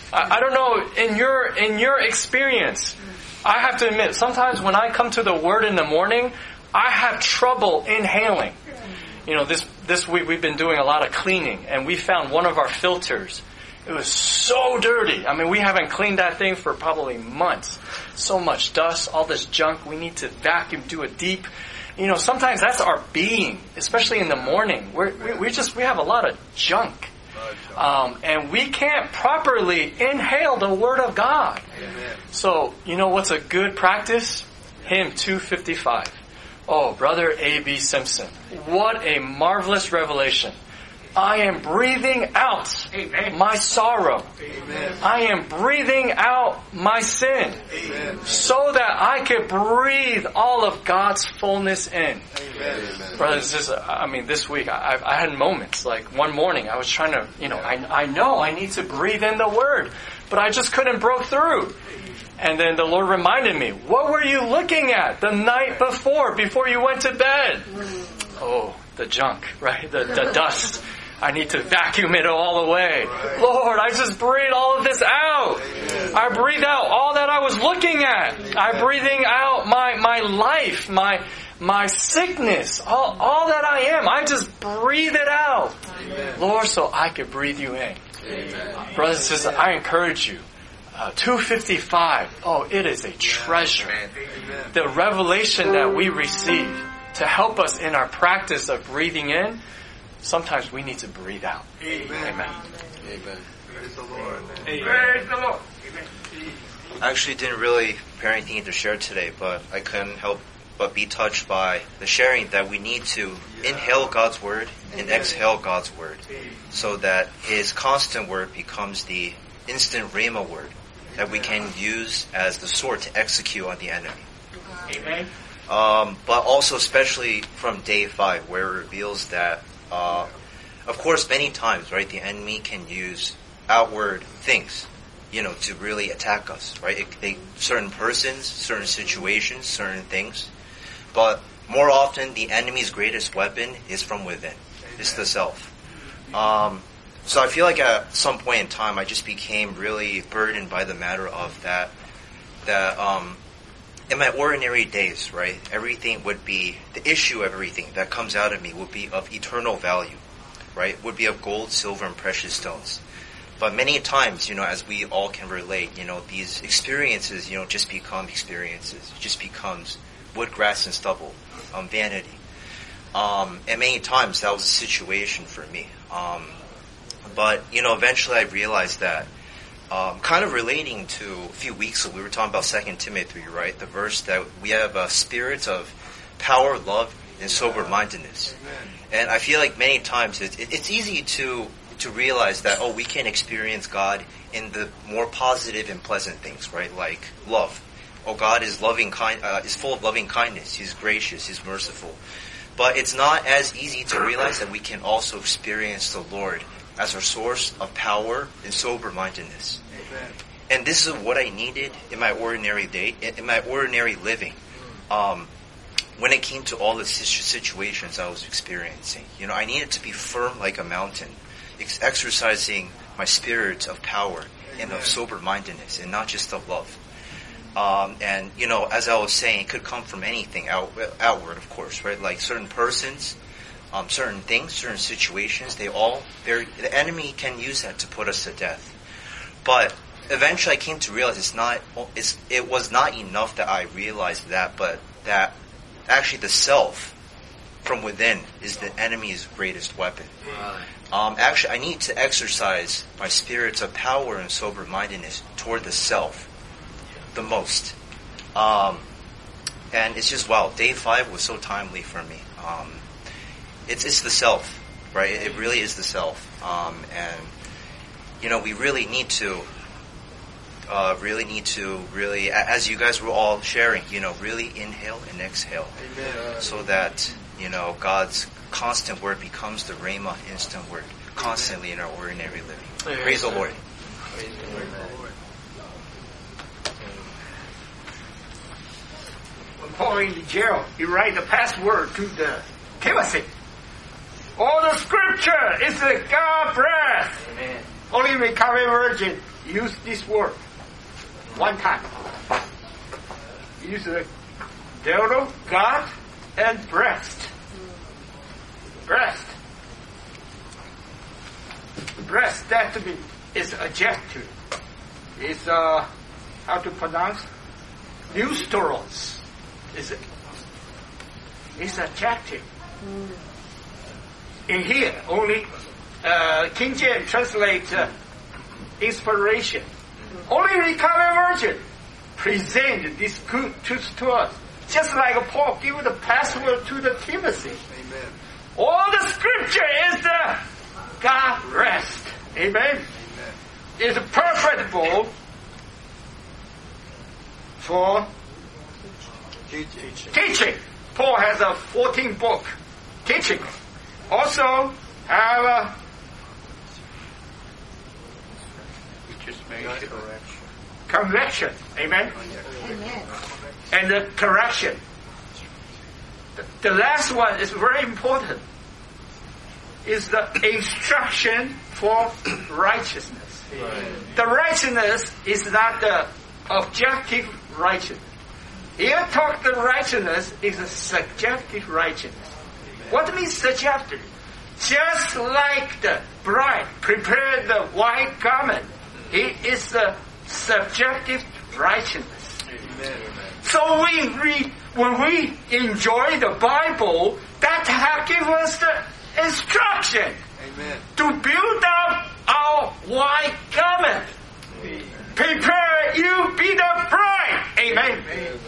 I don't know, in your experience, I have to admit, sometimes when I come to the Word in the morning, I have trouble inhaling. You know, this week we've been doing a lot of cleaning, and we found one of our filters. It was so dirty. I mean, we haven't cleaned that thing for probably months. So much dust, all this junk. We need to vacuum, do a deep. You know, sometimes that's our being, especially in the morning. We have a lot of junk. And we can't properly inhale the Word of God. Amen. So, you know what's a good practice? Hymn 255. Oh, Brother A.B. Simpson. What a marvelous revelation. I am breathing out my sorrow. Amen. I am breathing out my sin. Amen. So that I can breathe all of God's fullness in. Amen. Brothers, this week I had moments. Like one morning I was trying to, I know I need to breathe in the Word, but I just couldn't break through. And then the Lord reminded me, what were you looking at the night before you went to bed? Oh, the junk, right? The dust. I need to vacuum it all away. Lord, I just breathe all of this out. I breathe out all that I was looking at. I'm breathing out my life, my sickness, all that I am. I just breathe it out. Lord, so I could breathe you in. Brothers and sisters, I encourage you. 255. Oh, it is a treasure. The revelation that we receive to help us in our practice of breathing in, sometimes we need to breathe out. Amen. Amen. Praise the Lord. Praise the Lord. I actually didn't really prepare anything to share today, but I couldn't help but be touched by the sharing that we need to inhale God's Word and exhale God's Word so that His constant Word becomes the instant Rhema Word that we can use as the sword to execute on the enemy. Amen. But also especially from day 5 where it reveals that of course many times, right, the enemy can use outward things, to really attack us, right? Certain persons, certain situations, certain things. But more often the enemy's greatest weapon is from within. It's the self. So I feel like at some point in time I just became really burdened by the matter of that in my ordinary days, right, everything would be, the issue of everything that comes out of me would be of eternal value, right, would be of gold, silver, and precious stones. But many times, as we all can relate, these experiences, just become experiences. It just becomes wood, grass, and stubble, vanity. And many times that was a situation for me. But, eventually I realized that, kind of relating to a few weeks ago, we were talking about 2 Timothy, right? The verse that we have a spirit of power, love, and sober-mindedness. And I feel like many times it's easy to realize that, we can experience God in the more positive and pleasant things, right? Like love. God is is full of loving kindness. He's gracious. He's merciful. But it's not as easy to realize that we can also experience the Lord as our source of power and sober-mindedness. Amen. And this is what I needed in my ordinary day, in my ordinary living. When it came to all the situations I was experiencing, I needed to be firm like a mountain, exercising my spirit of power and of sober-mindedness, and not just of love. And as I was saying, it could come from anything outward, of course, right? Like certain persons, certain things, certain situations, the enemy can use that to put us to death. But eventually I came to realize it was not enough that I realized that, but that actually the self from within is the enemy's greatest weapon. Actually, I need to exercise my spirits of power and sober-mindedness toward the self the most. And it's just, wow, day 5 was so timely for me. It's the self, right? It really is the self. And, we really need to, as you guys were all sharing, really inhale and exhale. Amen. So that, God's constant word becomes the Rhema instant word constantly in our ordinary living. Amen. Praise the Lord. Praise the Lord. When Paul in the jail, he write the password to the Timothy. All the scripture is the God breath. Amen. Only recovered virgin use this word one time. Use the dildo, God, and breast. Breast. Breast, that is adjective. It's, how to pronounce? Neusteros. It's adjective. In here, only King James translates inspiration. Only recovered virgin present this good truth to us. Just like Paul gave the password to the Timothy. Amen. All the scripture is the God rest. Amen. Amen. It's profitable for teaching. Paul has a 14 book teaching. Also have correction. Amen. Amen. And the correction. The last one is very important. Is the instruction for righteousness. Right. The righteousness is not the objective righteousness. Here talk the righteousness is a subjective righteousness. What means subjective? Just like the bride prepared the white garment, it is the subjective righteousness. Amen. So when we enjoy the Bible, that gives us the instruction. Amen. To build up our white garment. Amen. Prepare you be the bride. Amen. Amen.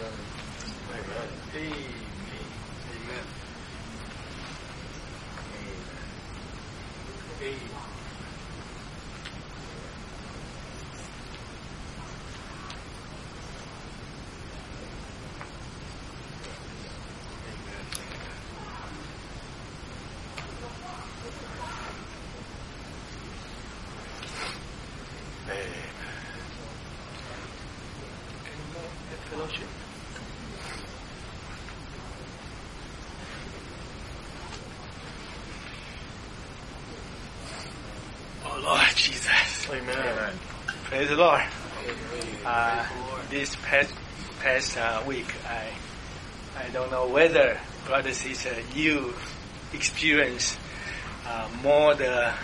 Oh Lord Jesus. Amen. Praise the Lord. This past week, I don't know whether, brothers and sisters, you experience more the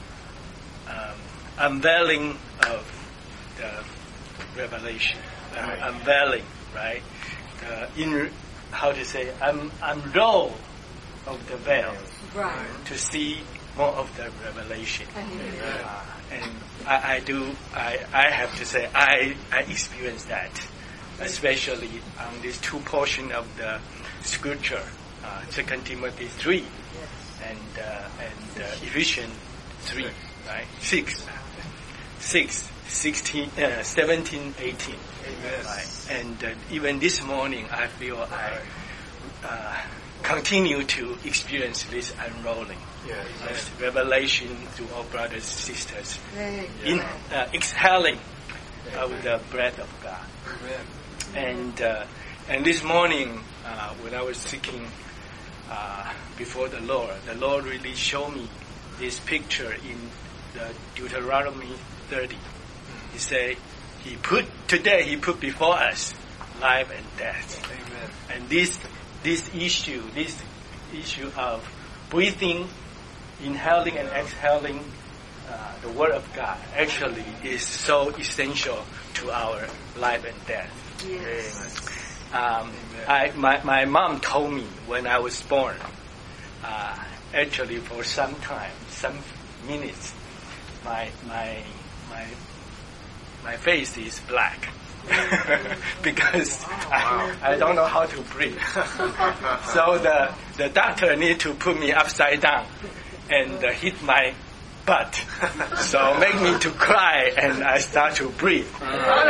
unveiling of the revelation, unveiling, right? Unroll of the veil, right, to see more of the revelation. And I have to say, I experienced that, especially on these two portions of the scripture, 2 Timothy 3 and Ephesians 3, right? 17, 18. Right? And even this morning, I feel I continue to experience this unrolling, this revelation to all brothers and sisters, in exhaling of the breath of God. And this morning, when I was seeking before the Lord really showed me this picture in the Deuteronomy 30. He said, He put before us life and death. Amen. And this issue of breathing, inhaling and exhaling the Word of God actually is so essential to our life and death. Yes. My mom told me when I was born, actually for some time, some minutes, my face is black. Because I don't know how to breathe. So the doctor need to put me upside down and hit my butt. So make me to cry and I start to breathe. So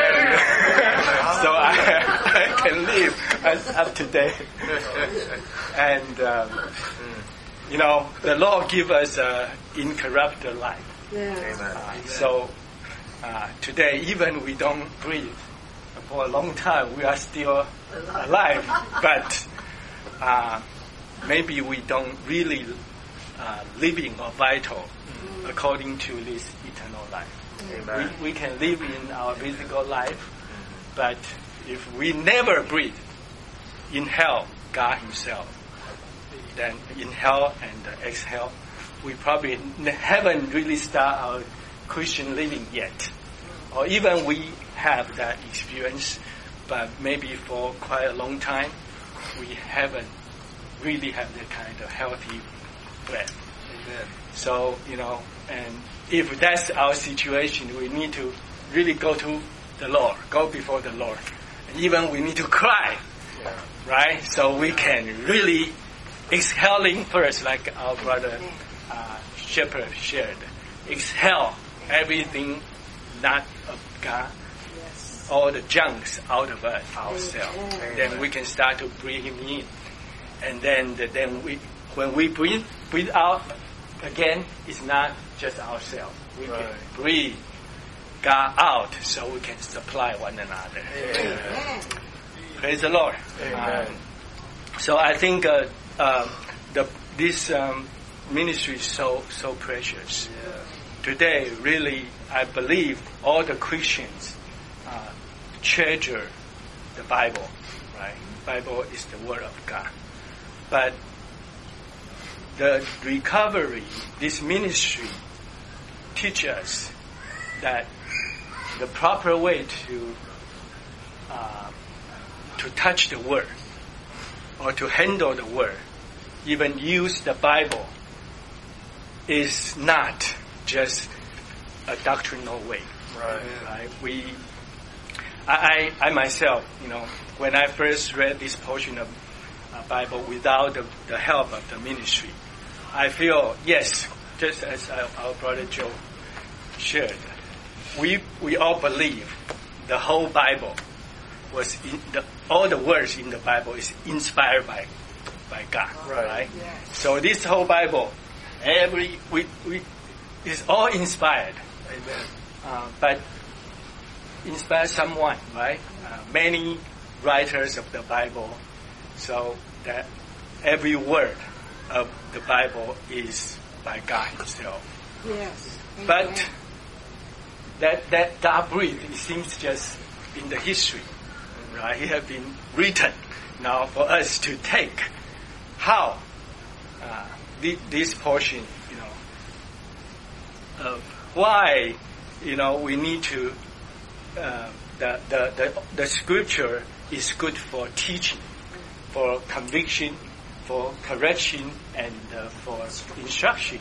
I can live up to date. And, the Lord give us incorruptible life. So today, even we don't breathe, for a long time we are still alive, but maybe we don't really living or vital according to this eternal life. Amen. We can live in our physical life, but if we never breathe, inhale God Himself, then inhale and exhale, we probably haven't really started our Christian living yet. Or even we have that experience, but maybe for quite a long time, we haven't really have that kind of healthy breath. Amen. So, and if that's our situation, we need to really go to the Lord, go before the Lord. And even we need to cry, right? So we can really exhaling first, like our brother Shepherd shared. Exhale everything not of God, all the junks out of us, ourselves. Then we can start to breathe Him in. And then when we breathe out again, it's not just ourselves. We can breathe God out so we can supply one another. Amen. Praise the Lord. So I think this ministry is so precious. Today, really, I believe all the Christians treasure the Bible. Right? Bible is the Word of God. But the recovery, this ministry, teach us that the proper way to touch the Word or to handle the Word, even use the Bible, is not just a doctrinal way. Right? I myself, when I first read this portion of Bible without the help of the ministry, I feel, yes, just as our brother Joe shared, we all believe the whole Bible was all the words in the Bible is inspired by God, right? Yes. So this whole Bible, is all inspired. Amen. But inspire someone, right? Many writers of the Bible, so that every word of the Bible is by God Himself. Yes. But that God breathed, it seems just in the history, right? It has been written now for us to take. How this portion, why, we need to. The scripture is good for teaching, for conviction, for correction, and for instruction.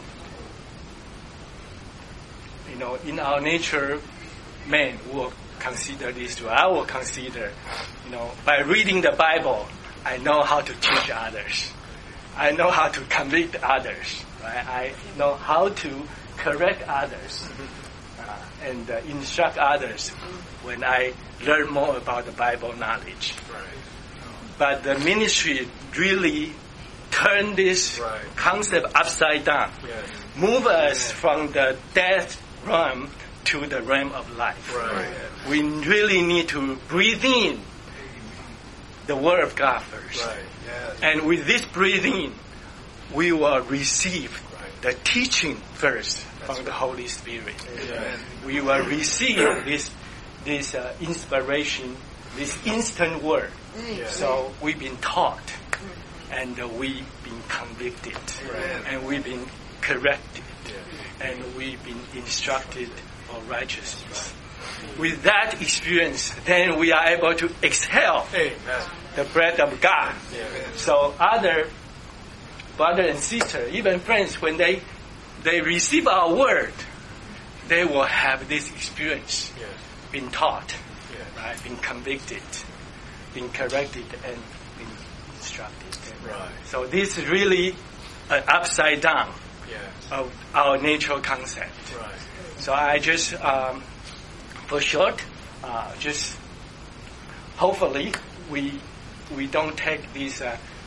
In our nature, man will consider this too. I will consider, by reading the Bible, I know how to teach others. I know how to convict others. Right? I know how to correct others and instruct others when I learn more about the Bible knowledge. But the ministry really turned this concept upside down. Move us from the death realm to the realm of life. We really need to breathe in the Word of God first. And with this breathing, we will receive the teaching first from the Holy Spirit. We will receive this inspiration, this instant word. So we've been taught, and we've been convicted, and we've been corrected, and we've been instructed for righteousness. With that experience, then we are able to exhale the breath of God. So other brother and sister, even friends, when they receive our word, they will have this experience, been taught, right, been convicted, been corrected, and been instructed. So this is really an upside down of our natural concept. So I just, for short, just hopefully we don't take this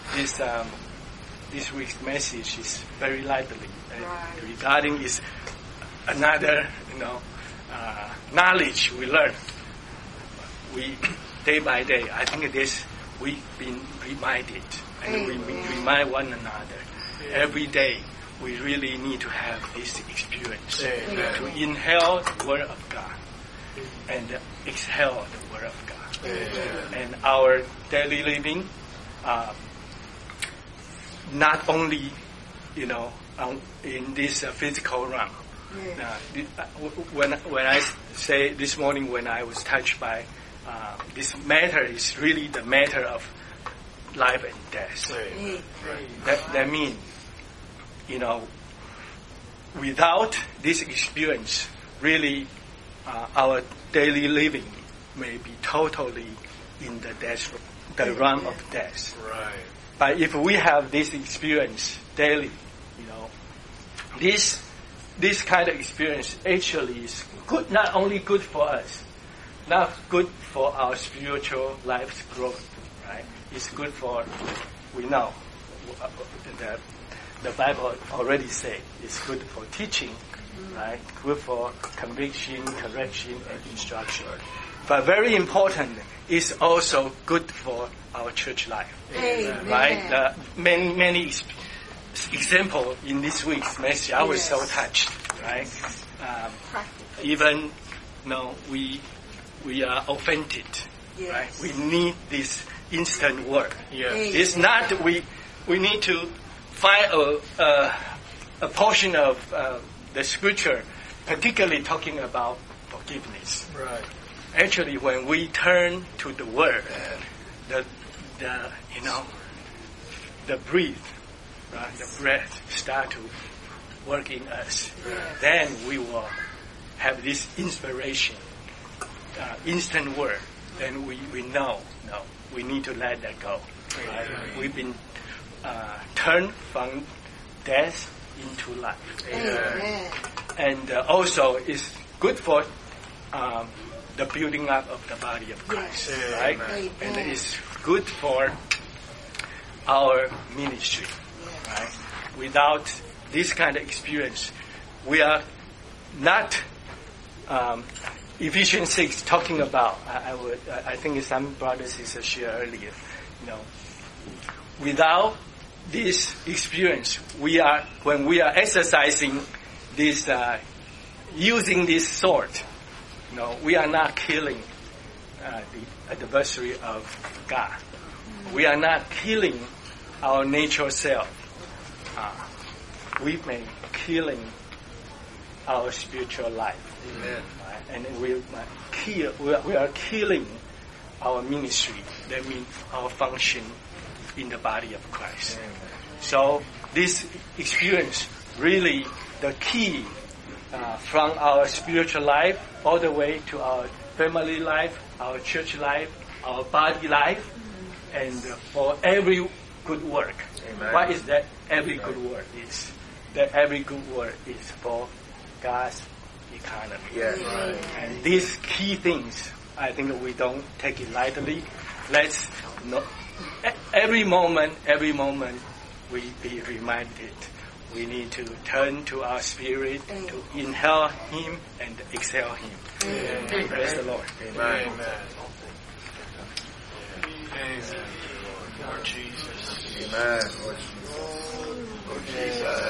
week's message is very lightly regarding is another knowledge we learn. We day by day, I think this we've been reminded, and we remind one another every day we really need to have this experience Amen. to inhale the Word of God and exhale the Word of God. Amen. And our daily living, not only, in this physical realm. When I say this morning when I was touched by this matter is really the matter of life and death. That means, without this experience, really our daily living may be totally in the realm of death. Right. But if we have this experience daily, this kind of experience actually is good, not only good for us, not good for our spiritual life's growth, right? It's good for, we know, the Bible already said, it's good for teaching, right? Good for conviction, correction, and instruction. But very important, it's also good for our church life, right? Many example in this week's message, I was so touched, right? Even we are offended, right? We need this instant word. It's not we need to find a portion of the scripture, particularly talking about forgiveness. Right. Actually, when we turn to the word, the breath start to work in us. Then we will have this inspiration, instant word. Then we know, we need to let that go. Right? We've been turned from death into life. And also it's good for the building up of the body of Christ, right? And it's good for our ministry, right? Without this kind of experience, we are not. Ephesians 6 talking about. I think some brothers and sisters shared earlier. Without this experience, when we are exercising this, using this sword, we are not killing the adversary of God. We are not killing our natural self. We may killing our spiritual life. Amen. Right? And we are killing our ministry. That means our function in the body of Christ. Amen. So this experience really the key from our spiritual life all the way to our family life, our church life, our body life, and for every good work. Amen. What is that every good work is? That every good work is for God's economy. Yes. Right. And these key things, I think we don't take it lightly. Let's know every moment we be reminded. We need to turn to our spirit to inhale Him and exhale Him. Amen. Praise the Lord. Amen. Amen. Lord Jesus. Amen. Lord Jesus.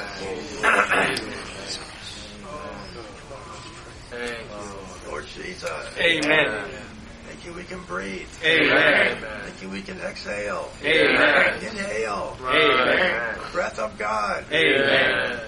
Thank you, Lord Jesus. Amen. Thank you we can breathe. Amen. Thank you we can exhale. Amen. Inhale. Amen. The breath of God. Amen.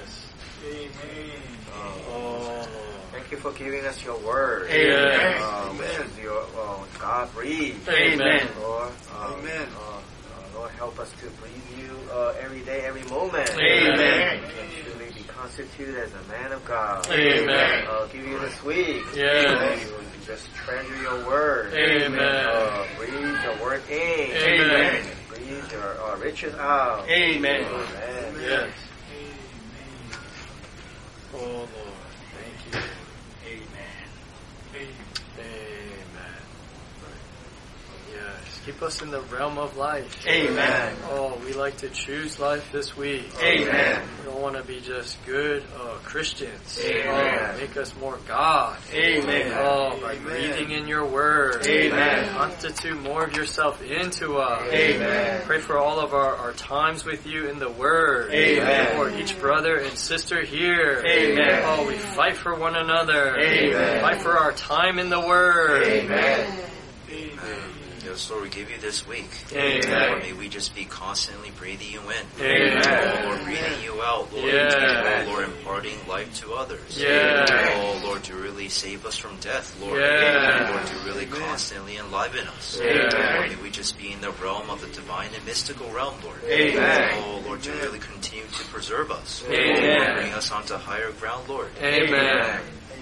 Thank you for giving us your word. Amen. Which is your God breathed. Amen. Lord. Amen. Lord, help us to breathe you every day, every moment. Amen. And truly be constituted as a man of God. Amen. Give you this week. Yes. You just treasure your word. Amen. Breathe your word in. Amen. Breathe your riches out. Amen. Amen. Yes. Oh Lord, thank you. Amen. Amen. Yes. Keep us in the realm of life. Amen. Oh, we like to choose life this week. Amen. We don't want to be just good Christians. Amen. Oh, make us more God. Amen. Oh, by breathing in your word. Amen. Constitute more of yourself into us. Amen. Pray for all of our times with you in the word. Amen. For each brother and sister here. Amen. Oh, we fight for one another. Amen. Fight for our time in the word. Amen. Yes, Lord, we give you this week. Amen. Lord, may we just be constantly breathing you in. Amen. Oh, Lord, breathing you out, Lord. Yeah. Oh, Lord, imparting life to others. Yeah. Oh, Lord, to really save us from death, Lord. Yeah. Lord, to really constantly enliven us. Amen. Lord, may we just be in the realm of the divine and mystical realm, Lord. Amen. Oh, Lord, to really continue to preserve us. Amen. Oh, Lord, bring us onto higher ground, Lord. Amen.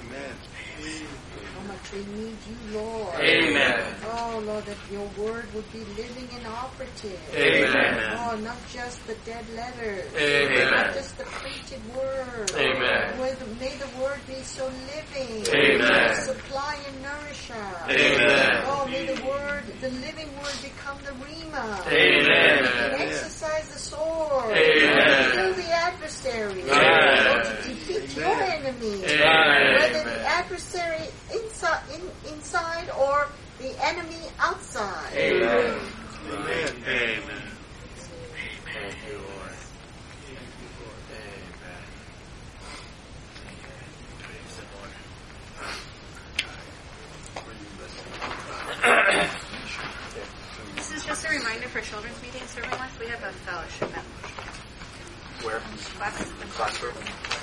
How much we need you, Lord. Amen. Oh, Lord, that your word would be living and operative. Amen. Oh, not just the dead letters. Amen. Not just the printed word. Amen. May the word be so living. Amen. Supply and nourish us. Amen. Oh, may the living word become the rhema. Amen. And exercise the sword. Amen. Kill the adversary. Amen. Oh, to defeat your enemy. Amen. Whether the adversary inside or the enemy outside. Amen. Amen. Amen. Thank you, Lord. Amen. This is just a reminder for children's meetings serving us. We have a fellowship at Where? classroom.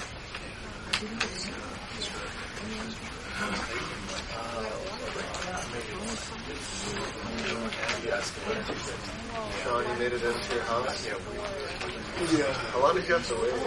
Sean, you made it into your house? Yeah. How long did you have to wait?